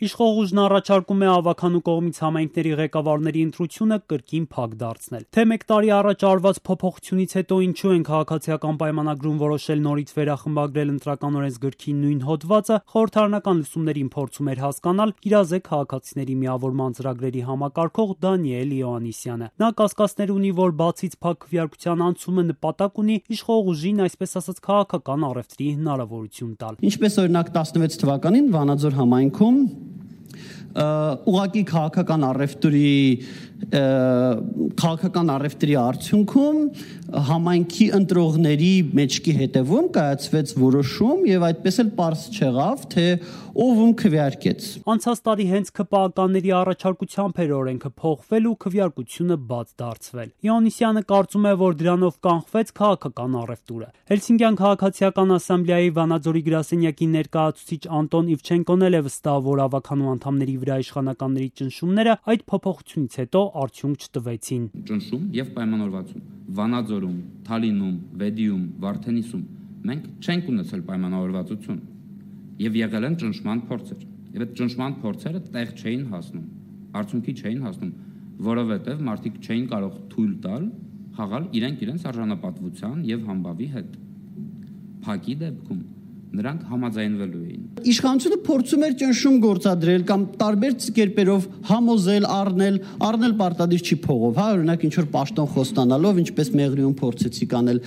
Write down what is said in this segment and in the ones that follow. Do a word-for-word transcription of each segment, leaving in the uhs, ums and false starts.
Իշխող ուժն առաջարկում է ավականու կողմից համայնքների ղեկավարների ընտրությունը կրկին փակ դարձնել։ Թե մեկ տարի առաջ արված փոփոխությունից հետո ինչու են քաղաքացիական պայմանագրում որոշել նորից վերախմբագրել ընտրական օրենսգրքի նույն հոդվածը, խորհրդարանական լսումներին փորձում էր հասկանալ իրազեկ քաղաքացիների միավորման ծրագրերի համակարգող Դանիել Իոաննիսյանը։ Նա կասկածներ ունի, որ բացից փակ քվեարկության անցումը նպատակ ունի իշխող ուժին, այսպես ասած, քաղաքական առևտրի հնարավորություն տալ։ Ինչպես օրինակ տասնվեց թվականին Վանաձոր համայնքում ուղղակի քաղաքական առևտրի քաղաքական առևտրի արդյունքում համայնքի ընտրողների մեջքի հետևում կայացվեց որոշում եւ այդպես էլ պարզ չեղավ, թե ով ում քվեարկեց։ Անցած տարի հենց ՔՊԱ-կանների առաջարկությամբ էր օրենքը փոխվել ու քվեարկությունը բաց դարձվել։ Իոաննիսյանը կարծում է, որ դրանով կանխվեց քաղաքական առևտուրը։ Հելսինկյան քաղաքացիական ասամբլեայի Վանաձորի գրասենյակի ներկայացուցիչ Անտոն Իվչենկոն էլ է վստահ, որ ավականու անդամների վրա իշխանականների ճնշումները այդ փոփոխությունից հետո արդյունք չտվեցին։ Ճնշում եւ պայմանավորվածություն Վանաձորում, Թալինում, Վեդիում, Վարդենիսում մենք չենք ունեցել պայմանավորվածություն եւ եղել են ճնշման փորձեր։ Եվ այդ ճնշման փորձերը տեղ չէին հասնում, արդյունքի չէին հասնում, որովհետեւ մարդիկ չէին կարող թույլ տալ խաղալ իրենք իրենց արժանապատվության եւ համբավի հետ։ Փակի դեպքում նրանք համաձայնվելու էին։ Իշխանությունը փորձում էր ճնշում գործադրել կամ տարբեր կերպերով համոզել, առնել, առնել պարտադիր չի փողով, հա, օրինակ ինչ որ պաշտոն խոստանալով, ինչպես Մեղրիում փորձեցիք անել,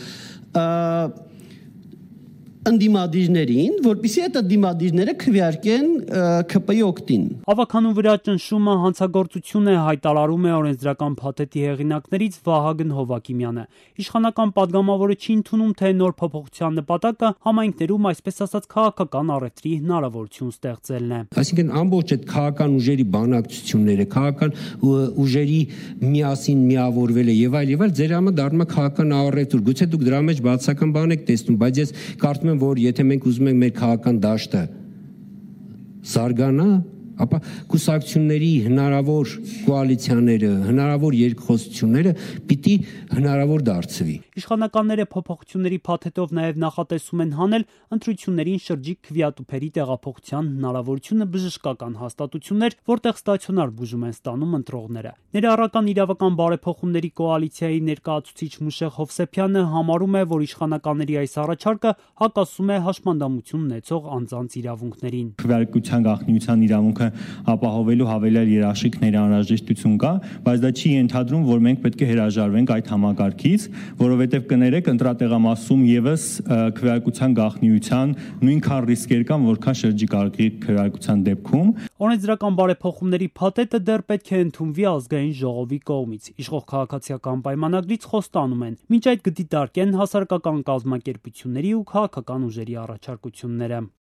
ընդդիմադիրներին, որպեսզի այդ ընդդիմադիրները քվեարկեն ՔՊ-ի օգտին։ Ավականու վրա ճնշումը հանցագործություն է, հայտարարում է օրենսդրական փաթեթի հեղինակներից Վահագն Հովակիմյանը։ Իշխանական падգամավորը չի ընդունում, թե նոր փոփոխության նպատակը համայնքներում, այսպես ասած, քաղաքական առևտրի հնարավորություն ստեղծելն է։ Այսինքն ամբողջ այդ քաղաքական ուժերի բանակցությունները, քաղաքական ուժերի միասին միավորվելը եւ այլ եւ այլ ձեր համը դառնում է քաղաքական առևտուր։ Գուցե դուք դրա մեջ բացական բան եք տեսնում, բայց ես կարծում եմ, որ եթե մենք ուզում ենք մեր քաղաքական դաշտը զարգանա, ապա կուսակցությունների հնարավոր կոալիցիաները, հնարավոր երկխոսությունները պիտի հնարավոր դարձվի։ Իշխանականները փոփոխությունների փաթեթով նաև նախատեսում են հանել ընտրություններին շրջիկ քվեատուփերի տեղափոխության հնարավորությունը բժշկական հաստատություններ, որտեղ ստացիոնար բուժում են ստանում ընտրողները։ Ներառական իրավական բարեփոխումների կոալիցիայի ներկայացուցիչ Մուշեղ Հովսեփյանը համարում է, որ իշխանականների այս առաջարկը հակասում է հաշմանդամություն ունեցող անձանց իրավունքներին։ Քվեարկության գաղտնիության իրավունքը ապահովելու հավելյալ երաշխիքների անհրաժեշտություն կա, բայց դա չի ենթադրում, որ մենք պետք է հրաժարվենք այդ համակարգից, որովհետև կներեք ընտրատեղամասում եւս քվեարկության գաղտնիության նույնքան ռիսկեր կան, որքան շրջիկ քվեարկության դեպքում։ Օրենսդրական բարեփոխումների փաթեթը դեռ պետք է ընդունվի ազգային ժողովի կողմից։ Իշխող քաղաքացիական պայմանագրից խոստանում են, մինչ այդ կդիտարկեն հասարակական կազմակերպությունների ու քաղաքական ուժերի առաջարկությունները։